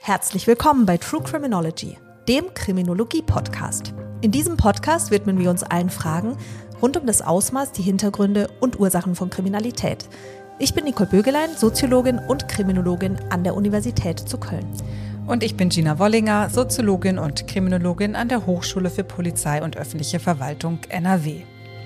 Herzlich willkommen bei True Criminology, dem Kriminologie-Podcast. In diesem Podcast widmen wir uns allen Fragen rund um das Ausmaß, die Hintergründe und Ursachen von Kriminalität. Ich bin Nicole Bögelein, Soziologin und Kriminologin an der Universität zu Köln. Und ich bin Gina Wollinger, Soziologin und Kriminologin an der Hochschule für Polizei und öffentliche Verwaltung NRW.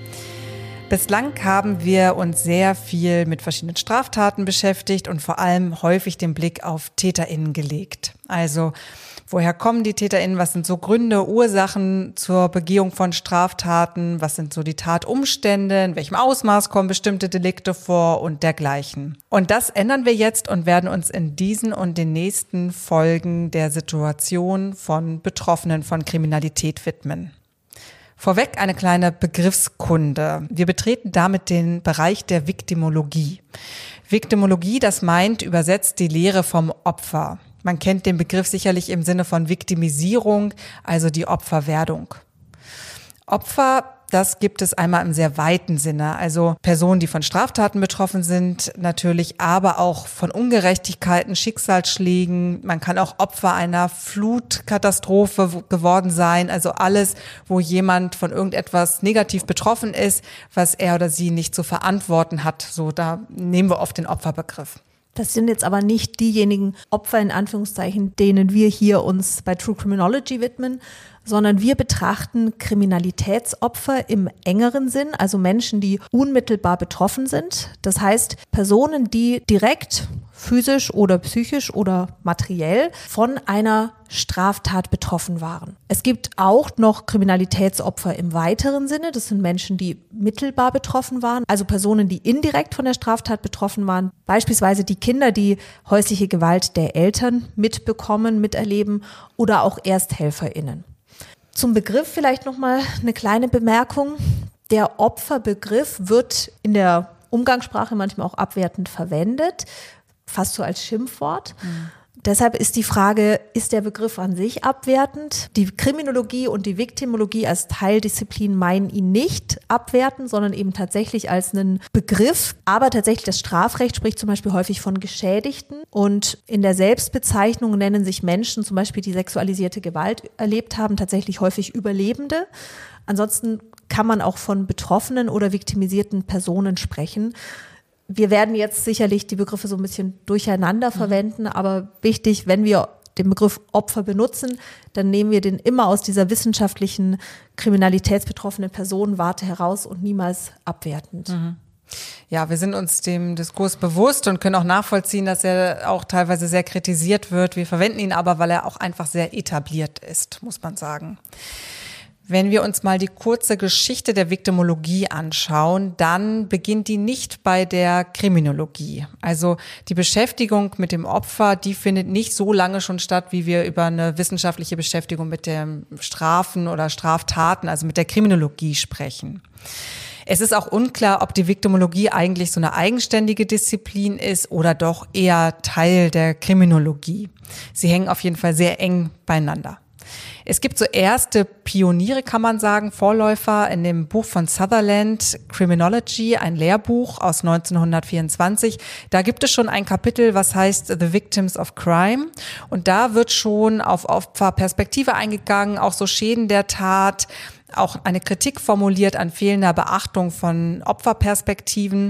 Bislang haben wir uns sehr viel mit verschiedenen Straftaten beschäftigt und vor allem häufig den Blick auf TäterInnen gelegt. Also, woher kommen die TäterInnen? Was sind so Gründe, Ursachen zur Begehung von Straftaten? Was sind so die Tatumstände? In welchem Ausmaß kommen bestimmte Delikte vor und dergleichen? Und das ändern wir jetzt und werden uns in diesen und den nächsten Folgen der Situation von Betroffenen von Kriminalität widmen. Vorweg eine kleine Begriffskunde. Wir betreten damit den Bereich der Viktimologie. Viktimologie, das meint übersetzt die Lehre vom Opfer. Man kennt den Begriff sicherlich im Sinne von Viktimisierung, also die Opferwerdung. Opfer, das gibt es einmal im sehr weiten Sinne, also Personen, die von Straftaten betroffen sind, natürlich, aber auch von Ungerechtigkeiten, Schicksalsschlägen. Man kann auch Opfer einer Flutkatastrophe geworden sein, also alles, wo jemand von irgendetwas negativ betroffen ist, was er oder sie nicht zu verantworten hat. So, da nehmen wir oft den Opferbegriff. Das sind jetzt aber nicht diejenigen Opfer in Anführungszeichen, denen wir hier uns bei True Criminology widmen, sondern wir betrachten Kriminalitätsopfer im engeren Sinn, also Menschen, die unmittelbar betroffen sind. Das heißt, Personen, die direkt physisch oder psychisch oder materiell von einer Straftat betroffen waren. Es gibt auch noch Kriminalitätsopfer im weiteren Sinne. Das sind Menschen, die mittelbar betroffen waren, also Personen, die indirekt von der Straftat betroffen waren. Beispielsweise die Kinder, die häusliche Gewalt der Eltern mitbekommen, miterleben oder auch ErsthelferInnen. Zum Begriff vielleicht nochmal eine kleine Bemerkung. Der Opferbegriff wird in der Umgangssprache manchmal auch abwertend verwendet, fast so als Schimpfwort. Deshalb ist die Frage, ist der Begriff an sich abwertend? Die Kriminologie und die Viktimologie als Teildisziplin meinen ihn nicht abwerten, sondern eben tatsächlich als einen Begriff. Aber tatsächlich das Strafrecht spricht zum Beispiel häufig von Geschädigten. Und in der Selbstbezeichnung nennen sich Menschen, zum Beispiel die sexualisierte Gewalt erlebt haben, tatsächlich häufig Überlebende. Ansonsten kann man auch von betroffenen oder viktimisierten Personen sprechen. Wir werden jetzt sicherlich die Begriffe so ein bisschen durcheinander verwenden, aber wichtig, wenn wir den Begriff Opfer benutzen, dann nehmen wir den immer aus dieser wissenschaftlichen kriminalitätsbetroffenen Personenwarte heraus und niemals abwertend. Ja, wir sind uns dem Diskurs bewusst und können auch nachvollziehen, dass er auch teilweise sehr kritisiert wird. Wir verwenden ihn aber, weil er auch einfach sehr etabliert ist, muss man sagen. Wenn wir uns mal die kurze Geschichte der Viktimologie anschauen, dann beginnt die nicht bei der Kriminologie. Also die Beschäftigung mit dem Opfer, die findet nicht so lange schon statt, wie wir über eine wissenschaftliche Beschäftigung mit den Strafen oder Straftaten, also mit der Kriminologie sprechen. Es ist auch unklar, ob die Viktimologie eigentlich so eine eigenständige Disziplin ist oder doch eher Teil der Kriminologie. Sie hängen auf jeden Fall sehr eng beieinander. Es gibt so erste Pioniere, kann man sagen, Vorläufer in dem Buch von Sutherland, Criminology, ein Lehrbuch aus 1924. Da gibt es schon ein Kapitel, was heißt The Victims of Crime. Und da wird schon auf Opferperspektive eingegangen, auch so Schäden der Tat, auch eine Kritik formuliert an fehlender Beachtung von Opferperspektiven.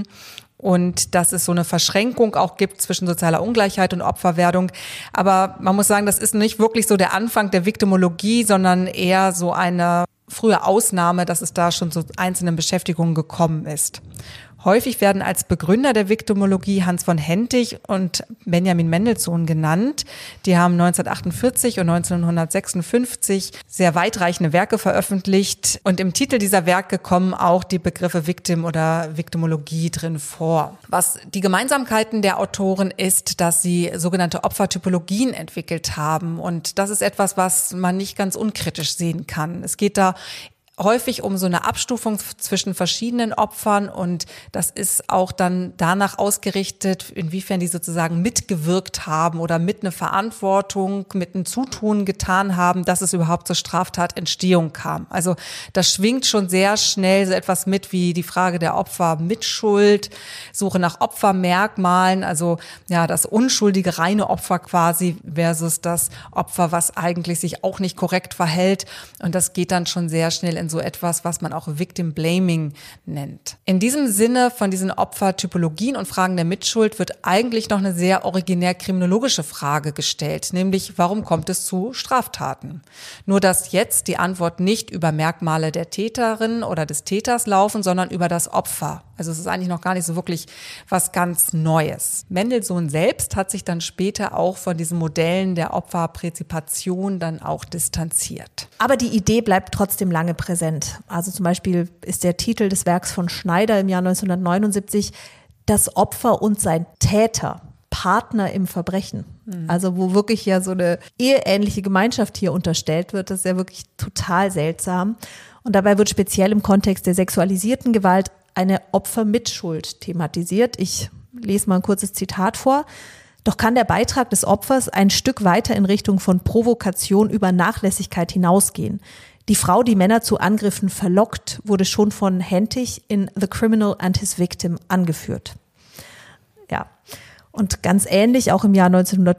Und dass es so eine Verschränkung auch gibt zwischen sozialer Ungleichheit und Opferwerdung. Aber man muss sagen, das ist nicht wirklich so der Anfang der Viktimologie, sondern eher so eine frühe Ausnahme, dass es da schon zu einzelnen Beschäftigungen gekommen ist. Häufig werden als Begründer der Viktimologie Hans von Hentig und Benjamin Mendelssohn genannt. Die haben 1948 und 1956 sehr weitreichende Werke veröffentlicht. Und im Titel dieser Werke kommen auch die Begriffe Victim oder Viktimologie drin vor. Was die Gemeinsamkeiten der Autoren ist, dass sie sogenannte Opfertypologien entwickelt haben. Und das ist etwas, was man nicht ganz unkritisch sehen kann. Es geht da häufig um so eine Abstufung zwischen verschiedenen Opfern und das ist auch dann danach ausgerichtet, inwiefern die sozusagen mitgewirkt haben oder mit eine Verantwortung, mit einem Zutun getan haben, dass es überhaupt zur Straftatentstehung kam. Also das schwingt schon sehr schnell so etwas mit wie die Frage der Opfermitschuld, Suche nach Opfermerkmalen, also ja das unschuldige reine Opfer quasi versus das Opfer, was eigentlich sich auch nicht korrekt verhält und das geht dann schon sehr schnell in so etwas, was man auch Victim Blaming nennt. In diesem Sinne von diesen Opfertypologien und Fragen der Mitschuld wird eigentlich noch eine sehr originär kriminologische Frage gestellt, nämlich warum kommt es zu Straftaten? Nur dass jetzt die Antwort nicht über Merkmale der Täterin oder des Täters laufen, sondern über das Opfer. Also es ist eigentlich noch gar nicht so wirklich was ganz Neues. Mendelssohn selbst hat sich dann später auch von diesen Modellen der Opferpräzipation dann auch distanziert. Aber die Idee bleibt trotzdem lange präsent. Also zum Beispiel ist der Titel des Werks von Schneider im Jahr 1979 Das Opfer und sein Täter, Partner im Verbrechen. Also wo wirklich ja so eine eheähnliche Gemeinschaft hier unterstellt wird, das ist ja wirklich total seltsam. Und dabei wird speziell im Kontext der sexualisierten Gewalt eine Opfermitschuld thematisiert. Ich lese mal ein kurzes Zitat vor. Doch kann der Beitrag des Opfers ein Stück weiter in Richtung von Provokation über Nachlässigkeit hinausgehen. Die Frau, die Männer zu Angriffen verlockt, wurde schon von Hentig in The Criminal and His Victim angeführt. Ja. Und ganz ähnlich auch im Jahr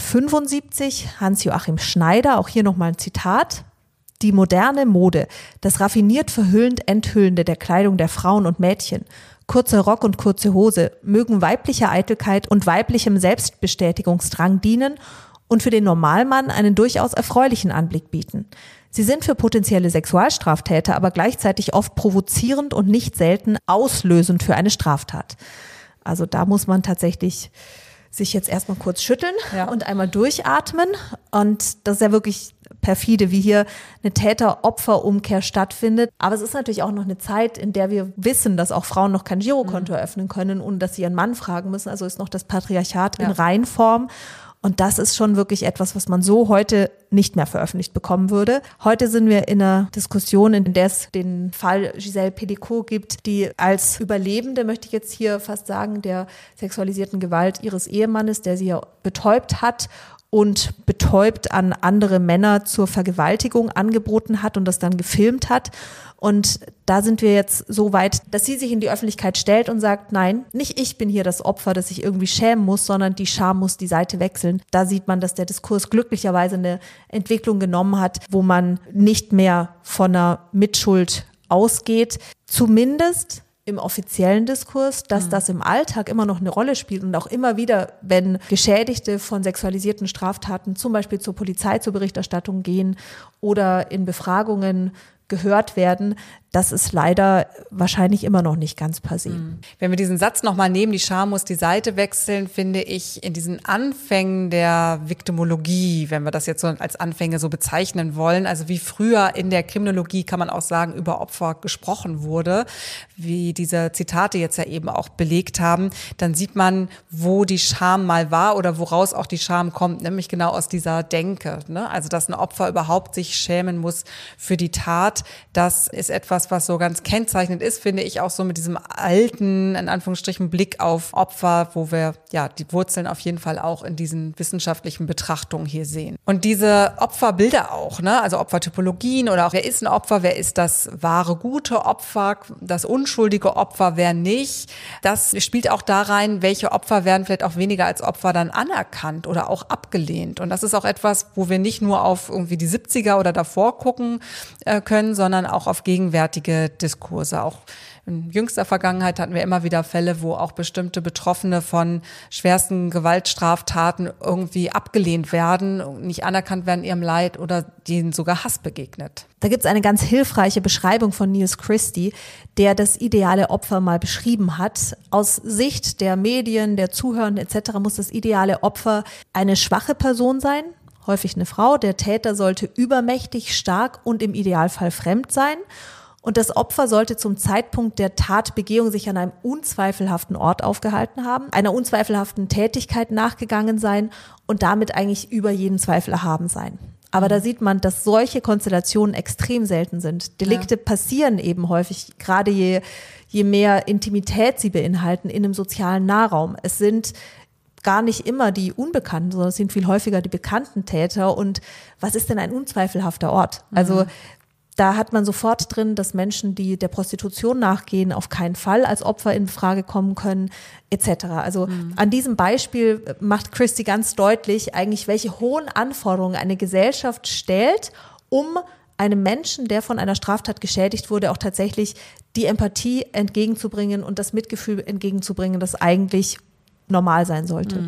1975 Hans-Joachim Schneider, auch hier nochmal ein Zitat. Die moderne Mode, das raffiniert verhüllend Enthüllende der Kleidung der Frauen und Mädchen, kurzer Rock und kurze Hose, mögen weiblicher Eitelkeit und weiblichem Selbstbestätigungsdrang dienen und für den Normalmann einen durchaus erfreulichen Anblick bieten. Sie sind für potenzielle Sexualstraftäter aber gleichzeitig oft provozierend und nicht selten auslösend für eine Straftat. Also da muss man tatsächlich sich jetzt erstmal kurz schütteln und einmal durchatmen. Und das ist ja wirklich perfide, wie hier eine Täter-Opfer-Umkehr stattfindet. Aber es ist natürlich auch noch eine Zeit, in der wir wissen, dass auch Frauen noch kein Girokonto eröffnen können und dass sie ihren Mann fragen müssen. Also ist noch das Patriarchat in Reinform. Und das ist schon wirklich etwas, was man so heute nicht mehr veröffentlicht bekommen würde. Heute sind wir in einer Diskussion, in der es den Fall Gisèle Pelicot gibt, die als Überlebende, möchte ich jetzt hier fast sagen, der sexualisierten Gewalt ihres Ehemannes, der sie ja betäubt hat und betäubt an andere Männer zur Vergewaltigung angeboten hat und das dann gefilmt hat. Und da sind wir jetzt so weit, dass sie sich in die Öffentlichkeit stellt und sagt, nein, nicht ich bin hier das Opfer, das sich irgendwie schämen muss, sondern die Scham muss die Seite wechseln. Da sieht man, dass der Diskurs glücklicherweise eine Entwicklung genommen hat, wo man nicht mehr von einer Mitschuld ausgeht. Zumindest im offiziellen Diskurs, dass das im Alltag immer noch eine Rolle spielt und auch immer wieder, wenn Geschädigte von sexualisierten Straftaten zum Beispiel zur Polizei zur Berichterstattung gehen oder in Befragungen gehört werden, das ist leider wahrscheinlich immer noch nicht ganz passé. Wenn wir diesen Satz nochmal nehmen, die Scham muss die Seite wechseln, finde ich in diesen Anfängen der Viktimologie, wenn wir das jetzt so als Anfänge so bezeichnen wollen, also wie früher in der Kriminologie, kann man auch sagen, über Opfer gesprochen wurde, wie diese Zitate jetzt ja eben auch belegt haben, dann sieht man, wo die Scham mal war oder woraus auch die Scham kommt, nämlich genau aus dieser Denke, ne? Also dass ein Opfer überhaupt sich schämen muss für die Tat, das ist etwas, was so ganz kennzeichnend ist, finde ich, auch so mit diesem alten, in Anführungsstrichen, Blick auf Opfer, wo wir ja die Wurzeln auf jeden Fall auch in diesen wissenschaftlichen Betrachtungen hier sehen. Und diese Opferbilder auch, ne? Also Opfertypologien oder auch, wer ist ein Opfer, wer ist das wahre, gute Opfer, das unschuldige Opfer, wer nicht. Das spielt auch da rein, welche Opfer werden vielleicht auch weniger als Opfer dann anerkannt oder auch abgelehnt. Und das ist auch etwas, wo wir nicht nur auf irgendwie die 70er oder davor gucken können, sondern auch auf gegenwärtige Diskurse. Auch in jüngster Vergangenheit hatten wir immer wieder Fälle, wo auch bestimmte Betroffene von schwersten Gewaltstraftaten irgendwie abgelehnt werden, nicht anerkannt werden ihrem Leid oder denen sogar Hass begegnet. Da gibt es eine ganz hilfreiche Beschreibung von Niels Christie, der das ideale Opfer mal beschrieben hat. Aus Sicht der Medien, der Zuhörenden etc. muss das ideale Opfer eine schwache Person sein, häufig eine Frau. Der Täter sollte übermächtig, stark und im Idealfall fremd sein. Und das Opfer sollte zum Zeitpunkt der Tatbegehung sich an einem unzweifelhaften Ort aufgehalten haben, einer unzweifelhaften Tätigkeit nachgegangen sein und damit eigentlich über jeden Zweifel erhaben sein. Aber da sieht man, dass solche Konstellationen extrem selten sind. Delikte passieren eben häufig, gerade je mehr Intimität sie beinhalten in einem sozialen Nahraum. Es sind gar nicht immer die Unbekannten, sondern es sind viel häufiger die bekannten Täter. Und was ist denn ein unzweifelhafter Ort? Also da hat man sofort drin, dass Menschen, die der Prostitution nachgehen, auf keinen Fall als Opfer in Frage kommen können, etc. Also an diesem Beispiel macht Christie ganz deutlich eigentlich, welche hohen Anforderungen eine Gesellschaft stellt, um einem Menschen, der von einer Straftat geschädigt wurde, auch tatsächlich die Empathie entgegenzubringen und das Mitgefühl entgegenzubringen, das eigentlich normal sein sollte.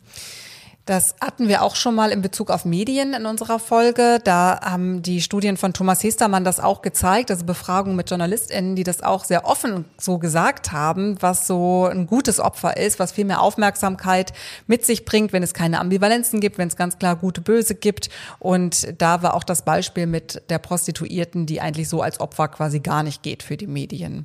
Das hatten wir auch schon mal in Bezug auf Medien in unserer Folge. Da haben die Studien von Thomas Hestermann das auch gezeigt, also Befragungen mit JournalistInnen, die das auch sehr offen so gesagt haben, was so ein gutes Opfer ist, was viel mehr Aufmerksamkeit mit sich bringt, wenn es keine Ambivalenzen gibt, wenn es ganz klar gute, böse gibt. Und da war auch das Beispiel mit der Prostituierten, die eigentlich so als Opfer quasi gar nicht geht für die Medien.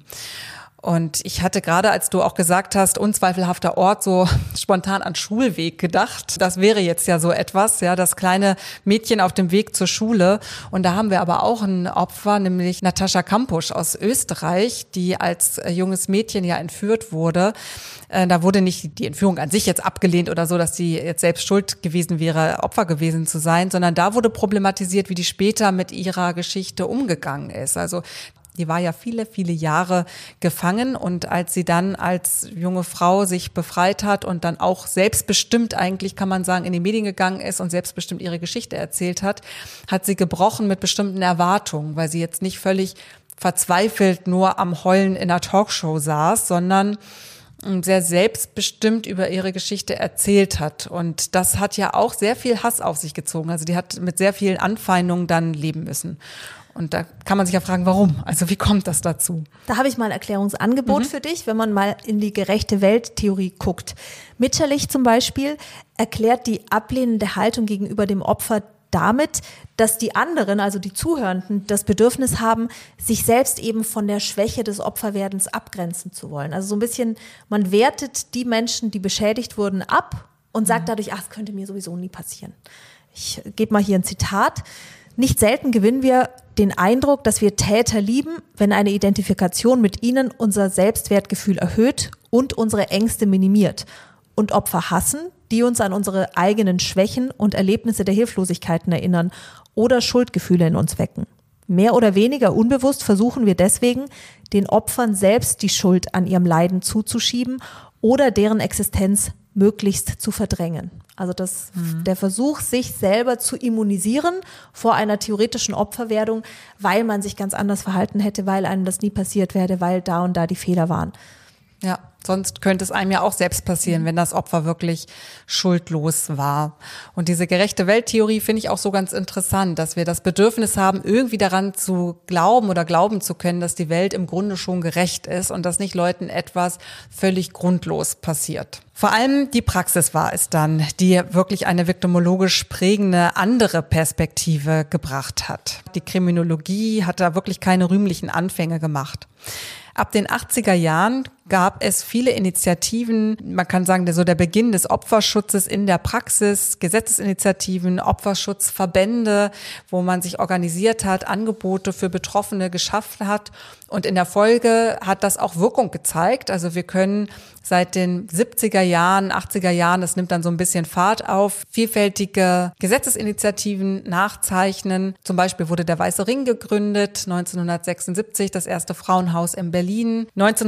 Und ich hatte gerade, als du auch gesagt hast, unzweifelhafter Ort, so spontan an Schulweg gedacht. Das wäre jetzt ja so etwas, ja, das kleine Mädchen auf dem Weg zur Schule. Und da haben wir aber auch ein Opfer, nämlich Natascha Kampusch aus Österreich, die als junges Mädchen ja entführt wurde. Da wurde nicht die Entführung an sich jetzt abgelehnt oder so, dass sie jetzt selbst schuld gewesen wäre, Opfer gewesen zu sein, sondern da wurde problematisiert, wie die später mit ihrer Geschichte umgegangen ist. Also die war ja viele, viele Jahre gefangen und als sie dann als junge Frau sich befreit hat und dann auch selbstbestimmt eigentlich, kann man sagen, in die Medien gegangen ist und selbstbestimmt ihre Geschichte erzählt hat, hat sie gebrochen mit bestimmten Erwartungen, weil sie jetzt nicht völlig verzweifelt nur am Heulen in einer Talkshow saß, sondern sehr selbstbestimmt über ihre Geschichte erzählt hat. Und das hat ja auch sehr viel Hass auf sich gezogen. Also die hat mit sehr vielen Anfeindungen dann leben müssen. Und da kann man sich ja fragen, warum? Also wie kommt das dazu? Da habe ich mal ein Erklärungsangebot für dich, wenn man mal in die gerechte Welttheorie guckt. Mitscherlich zum Beispiel erklärt die ablehnende Haltung gegenüber dem Opfer damit, dass die anderen, also die Zuhörenden, das Bedürfnis haben, sich selbst eben von der Schwäche des Opferwerdens abgrenzen zu wollen. Also so ein bisschen, man wertet die Menschen, die beschädigt wurden, ab und sagt dadurch, ach, es könnte mir sowieso nie passieren. Ich gebe mal hier ein Zitat. Nicht selten gewinnen wir den Eindruck, dass wir Täter lieben, wenn eine Identifikation mit ihnen unser Selbstwertgefühl erhöht und unsere Ängste minimiert. Und Opfer hassen, die uns an unsere eigenen Schwächen und Erlebnisse der Hilflosigkeiten erinnern oder Schuldgefühle in uns wecken. Mehr oder weniger unbewusst versuchen wir deswegen, den Opfern selbst die Schuld an ihrem Leiden zuzuschieben oder deren Existenz möglichst zu verdrängen. Also der Versuch, sich selber zu immunisieren vor einer theoretischen Opferwerdung, weil man sich ganz anders verhalten hätte, weil einem das nie passiert wäre, weil da und da die Fehler waren. Ja, sonst könnte es einem ja auch selbst passieren, wenn das Opfer wirklich schuldlos war. Und diese gerechte Welttheorie finde ich auch so ganz interessant, dass wir das Bedürfnis haben, irgendwie daran zu glauben oder glauben zu können, dass die Welt im Grunde schon gerecht ist und dass nicht Leuten etwas völlig grundlos passiert. Vor allem die Praxis war es dann, die wirklich eine viktimologisch prägende andere Perspektive gebracht hat. Die Kriminologie hat da wirklich keine rühmlichen Anfänge gemacht. Ab den 80er Jahren gab es viele Initiativen, man kann sagen, der Beginn des Opferschutzes in der Praxis, Gesetzesinitiativen, Opferschutzverbände, wo man sich organisiert hat, Angebote für Betroffene geschaffen hat. Und in der Folge hat das auch Wirkung gezeigt. Also wir können seit den 70er Jahren, 80er Jahren, das nimmt dann so ein bisschen Fahrt auf, vielfältige Gesetzesinitiativen nachzeichnen. Zum Beispiel wurde der Weiße Ring gegründet, 1976 das erste Frauenhaus in Berlin.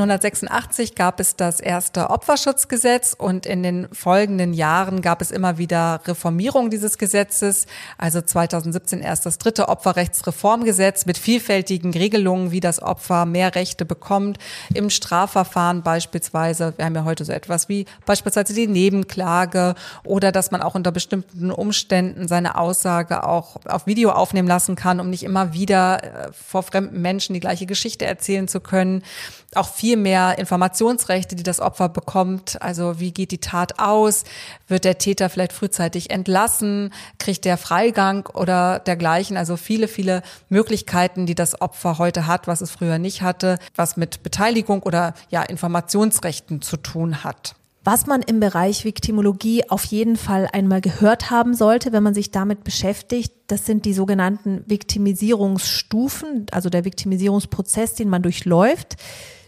1986 gab es das erste Opferschutzgesetz und in den folgenden Jahren gab es immer wieder Reformierung dieses Gesetzes. Also 2017 erst das dritte Opferrechtsreformgesetz mit vielfältigen Regelungen, wie das Opfer mehr Rechte bekommt. Im Strafverfahren beispielsweise, wir haben ja heute so etwas wie beispielsweise die Nebenklage oder dass man auch unter bestimmten Umständen seine Aussage auch auf Video aufnehmen lassen kann, um nicht immer wieder vor fremden Menschen die gleiche Geschichte erzählen zu können. Auch viel mehr Informationsrechte, die das Opfer bekommt. Also wie geht die Tat aus? Wird der Täter vielleicht frühzeitig entlassen? Kriegt der Freigang oder dergleichen? Also viele, viele Möglichkeiten, die das Opfer heute hat, was es früher nicht hatte, was mit Beteiligung oder ja Informationsrechten zu tun hat. Was man im Bereich Viktimologie auf jeden Fall einmal gehört haben sollte, wenn man sich damit beschäftigt, das sind die sogenannten Viktimisierungsstufen, also der Viktimisierungsprozess, den man durchläuft,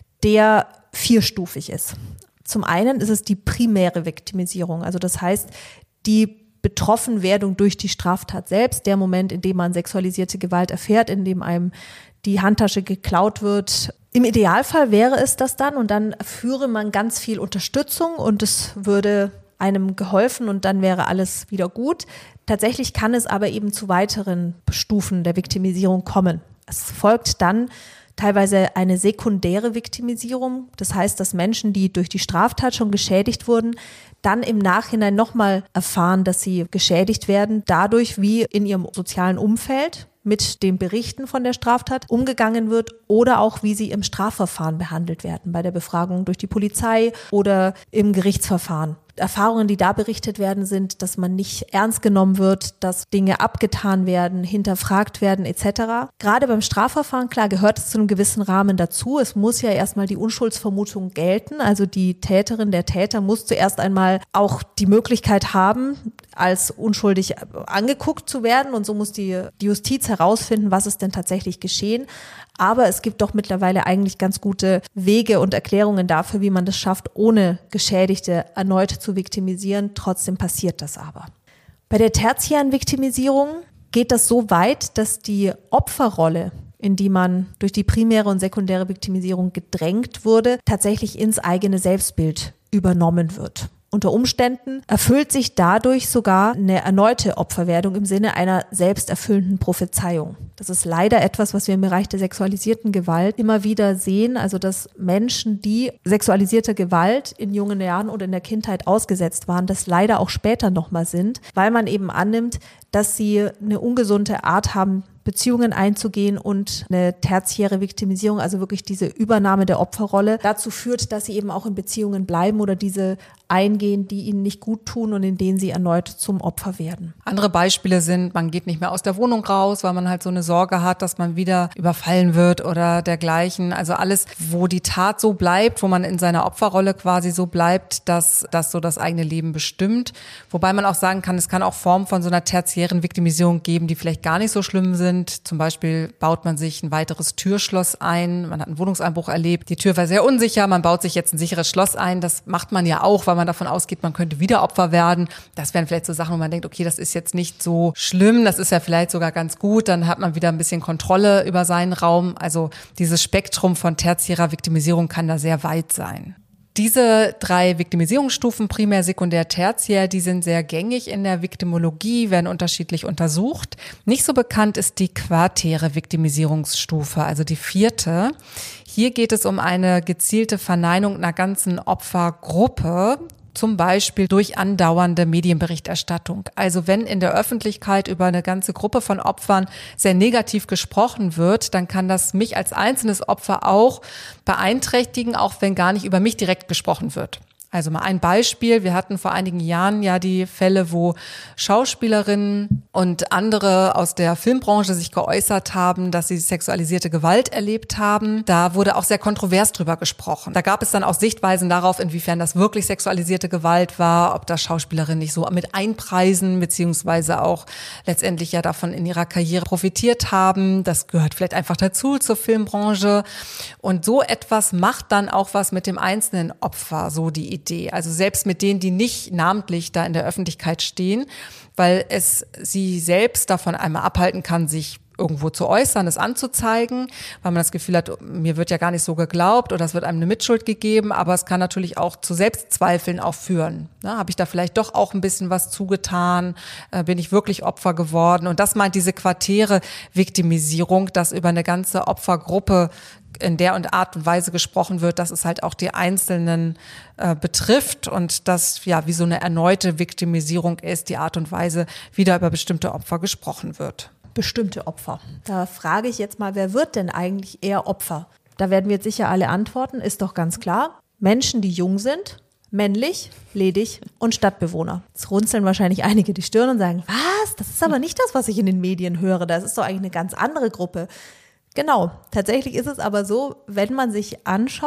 der 4-stufig ist. Zum einen ist es die primäre Viktimisierung, also das heißt, die Betroffenwerdung durch die Straftat selbst, der Moment, in dem man sexualisierte Gewalt erfährt, in dem einem die Handtasche geklaut wird. Im Idealfall wäre es das dann und dann führe man ganz viel Unterstützung und es würde einem geholfen und dann wäre alles wieder gut. Tatsächlich kann es aber eben zu weiteren Stufen der Viktimisierung kommen. Es folgt dann teilweise eine sekundäre Viktimisierung. Das heißt, dass Menschen, die durch die Straftat schon geschädigt wurden, dann im Nachhinein nochmal erfahren, dass sie geschädigt werden, dadurch, wie in ihrem sozialen Umfeld mit den Berichten von der Straftat umgegangen wird oder auch, wie sie im Strafverfahren behandelt werden, bei der Befragung durch die Polizei oder im Gerichtsverfahren. Erfahrungen, die da berichtet werden, sind, dass man nicht ernst genommen wird, dass Dinge abgetan werden, hinterfragt werden etc. Gerade beim Strafverfahren, klar, gehört es zu einem gewissen Rahmen dazu. Es muss ja erstmal die Unschuldsvermutung gelten. Also die Täterin, der Täter muss zuerst einmal auch die Möglichkeit haben, als unschuldig angeguckt zu werden. Und so muss die Justiz herausfinden, was ist denn tatsächlich geschehen. Aber es gibt doch mittlerweile eigentlich ganz gute Wege und Erklärungen dafür, wie man das schafft, ohne Geschädigte erneut zu viktimisieren. Trotzdem passiert das aber. Bei der tertiären Viktimisierung geht das so weit, dass die Opferrolle, in die man durch die primäre und sekundäre Viktimisierung gedrängt wurde, tatsächlich ins eigene Selbstbild übernommen wird. Unter Umständen erfüllt sich dadurch sogar eine erneute Opferwerdung im Sinne einer selbsterfüllenden Prophezeiung. Das ist leider etwas, was wir im Bereich der sexualisierten Gewalt immer wieder sehen, also dass Menschen, die sexualisierter Gewalt in jungen Jahren oder in der Kindheit ausgesetzt waren, das leider auch später nochmal sind, weil man eben annimmt, dass sie eine ungesunde Art haben, Beziehungen einzugehen und eine tertiäre Viktimisierung, also wirklich diese Übernahme der Opferrolle, dazu führt, dass sie eben auch in Beziehungen bleiben oder diese eingehen, die ihnen nicht gut tun und in denen sie erneut zum Opfer werden. Andere Beispiele sind, man geht nicht mehr aus der Wohnung raus, weil man halt so eine Sorge hat, dass man wieder überfallen wird oder dergleichen. Also alles, wo die Tat so bleibt, wo man in seiner Opferrolle quasi so bleibt, dass das so das eigene Leben bestimmt. Wobei man auch sagen kann, es kann auch Formen von so einer tertiären Viktimisierung geben, die vielleicht gar nicht so schlimm sind. Zum Beispiel baut man sich ein weiteres Türschloss ein. Man hat einen Wohnungseinbruch erlebt. Die Tür war sehr unsicher. Man baut sich jetzt ein sicheres Schloss ein. Das macht man ja auch, weil man davon ausgeht, man könnte wieder Opfer werden. Das wären vielleicht so Sachen, wo man denkt, okay, das ist jetzt nicht so schlimm. Das ist ja vielleicht sogar ganz gut. Dann hat man wieder ein bisschen Kontrolle über seinen Raum. Also dieses Spektrum von tertiärer Viktimisierung kann da sehr weit sein. Diese 3 Viktimisierungsstufen, primär, sekundär, tertiär, die sind sehr gängig in der Viktimologie, werden unterschiedlich untersucht. Nicht so bekannt ist die quartäre Viktimisierungsstufe, also die 4. Hier geht es um eine gezielte Verneinung einer ganzen Opfergruppe, zum Beispiel durch andauernde Medienberichterstattung. Also wenn in der Öffentlichkeit über eine ganze Gruppe von Opfern sehr negativ gesprochen wird, dann kann das mich als einzelnes Opfer auch beeinträchtigen, auch wenn gar nicht über mich direkt gesprochen wird. Also mal ein Beispiel. Wir hatten vor einigen Jahren ja die Fälle, wo Schauspielerinnen und andere aus der Filmbranche sich geäußert haben, dass sie sexualisierte Gewalt erlebt haben. Da wurde auch sehr kontrovers drüber gesprochen. Da gab es dann auch Sichtweisen darauf, inwiefern das wirklich sexualisierte Gewalt war, ob das Schauspielerinnen nicht so mit einpreisen, beziehungsweise auch letztendlich ja davon in ihrer Karriere profitiert haben. Das gehört vielleicht einfach dazu zur Filmbranche. Und so etwas macht dann auch was mit dem einzelnen Opfer, so die Idee. Also selbst mit denen, die nicht namentlich da in der Öffentlichkeit stehen, weil es sie selbst davon einmal abhalten kann, sich irgendwo zu äußern, es anzuzeigen, weil man das Gefühl hat, mir wird ja gar nicht so geglaubt oder es wird einem eine Mitschuld gegeben, aber es kann natürlich auch zu Selbstzweifeln auch führen. Habe ich da vielleicht doch auch ein bisschen was zugetan? Bin ich wirklich Opfer geworden? Und das meint diese quartäre Viktimisierung, dass über eine ganze Opfergruppe in der und Art und Weise gesprochen wird, dass es halt auch die Einzelnen betrifft und das ja wie so eine erneute Viktimisierung ist, die Art und Weise, wie da über bestimmte Opfer gesprochen wird. Bestimmte Opfer. Da frage ich jetzt mal, wer wird denn eigentlich eher Opfer? Da werden wir jetzt sicher alle antworten, ist doch ganz klar. Menschen, die jung sind, männlich, ledig und Stadtbewohner. Jetzt runzeln wahrscheinlich einige die Stirn und sagen, was? Das ist aber nicht das, was ich in den Medien höre. Das ist doch eigentlich eine ganz andere Gruppe. Genau, tatsächlich ist es aber so, wenn man sich anschaut,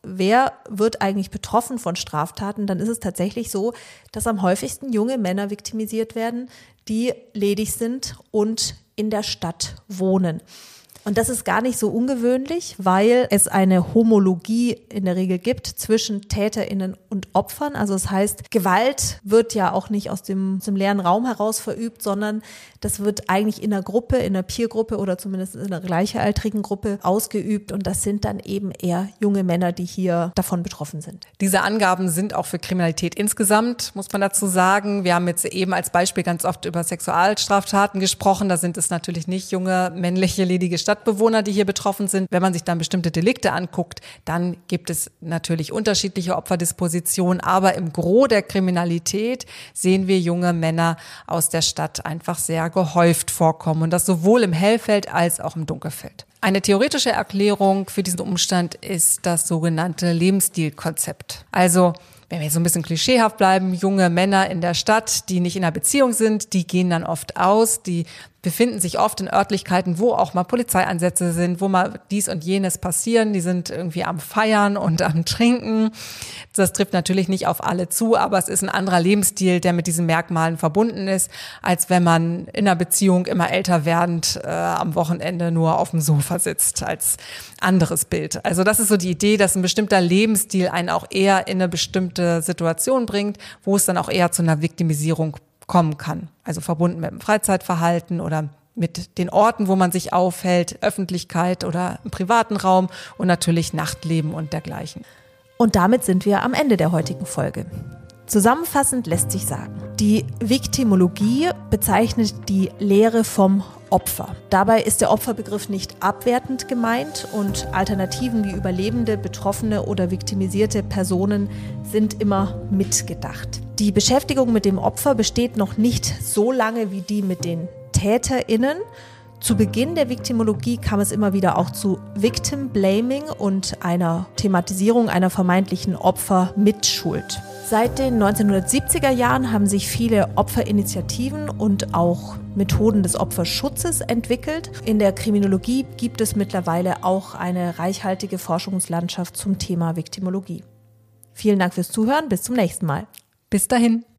wer wird eigentlich betroffen von Straftaten, dann ist es tatsächlich so, dass am häufigsten junge Männer viktimisiert werden, die ledig sind und in der Stadt wohnen. Und das ist gar nicht so ungewöhnlich, weil es eine Homologie in der Regel gibt zwischen TäterInnen und Opfern. Also das heißt, Gewalt wird ja auch nicht aus dem leeren Raum heraus verübt, sondern das wird eigentlich in einer Gruppe, in einer Peergruppe oder zumindest in einer gleichaltrigen Gruppe ausgeübt. Und das sind dann eben eher junge Männer, die hier davon betroffen sind. Diese Angaben sind auch für Kriminalität insgesamt, muss man dazu sagen. Wir haben jetzt eben als Beispiel ganz oft über Sexualstraftaten gesprochen. Da sind es natürlich nicht junge, männliche, ledige Stadtbewohner, die hier betroffen sind. Wenn man sich dann bestimmte Delikte anguckt, dann gibt es natürlich unterschiedliche Opferdispositionen. Aber im Gros der Kriminalität sehen wir junge Männer aus der Stadt einfach sehr gehäuft vorkommen. Und das sowohl im Hellfeld als auch im Dunkelfeld. Eine theoretische Erklärung für diesen Umstand ist das sogenannte Lebensstilkonzept. Also, wenn wir jetzt so ein bisschen klischeehaft bleiben, junge Männer in der Stadt, die nicht in einer Beziehung sind, die gehen dann oft aus, die befinden sich oft in Örtlichkeiten, wo auch mal Polizeieinsätze sind, wo mal dies und jenes passieren. Die sind irgendwie am Feiern und am Trinken. Das trifft natürlich nicht auf alle zu, aber es ist ein anderer Lebensstil, der mit diesen Merkmalen verbunden ist, als wenn man in einer Beziehung immer älter werdend am Wochenende nur auf dem Sofa sitzt, als anderes Bild. Also das ist so die Idee, dass ein bestimmter Lebensstil einen auch eher in eine bestimmte Situation bringt, wo es dann auch eher zu einer Viktimisierung kommen kann. Also verbunden mit dem Freizeitverhalten oder mit den Orten, wo man sich aufhält, Öffentlichkeit oder im privaten Raum und natürlich Nachtleben und dergleichen. Und damit sind wir am Ende der heutigen Folge. Zusammenfassend lässt sich sagen, die Viktimologie bezeichnet die Lehre vom Opfer. Dabei ist der Opferbegriff nicht abwertend gemeint und Alternativen wie Überlebende, Betroffene oder viktimisierte Personen sind immer mitgedacht. Die Beschäftigung mit dem Opfer besteht noch nicht so lange wie die mit den TäterInnen. Zu Beginn der Viktimologie kam es immer wieder auch zu Victim Blaming und einer Thematisierung einer vermeintlichen Opfermitschuld. Seit den 1970er Jahren haben sich viele Opferinitiativen und auch Methoden des Opferschutzes entwickelt. In der Kriminologie gibt es mittlerweile auch eine reichhaltige Forschungslandschaft zum Thema Viktimologie. Vielen Dank fürs Zuhören, bis zum nächsten Mal. Bis dahin.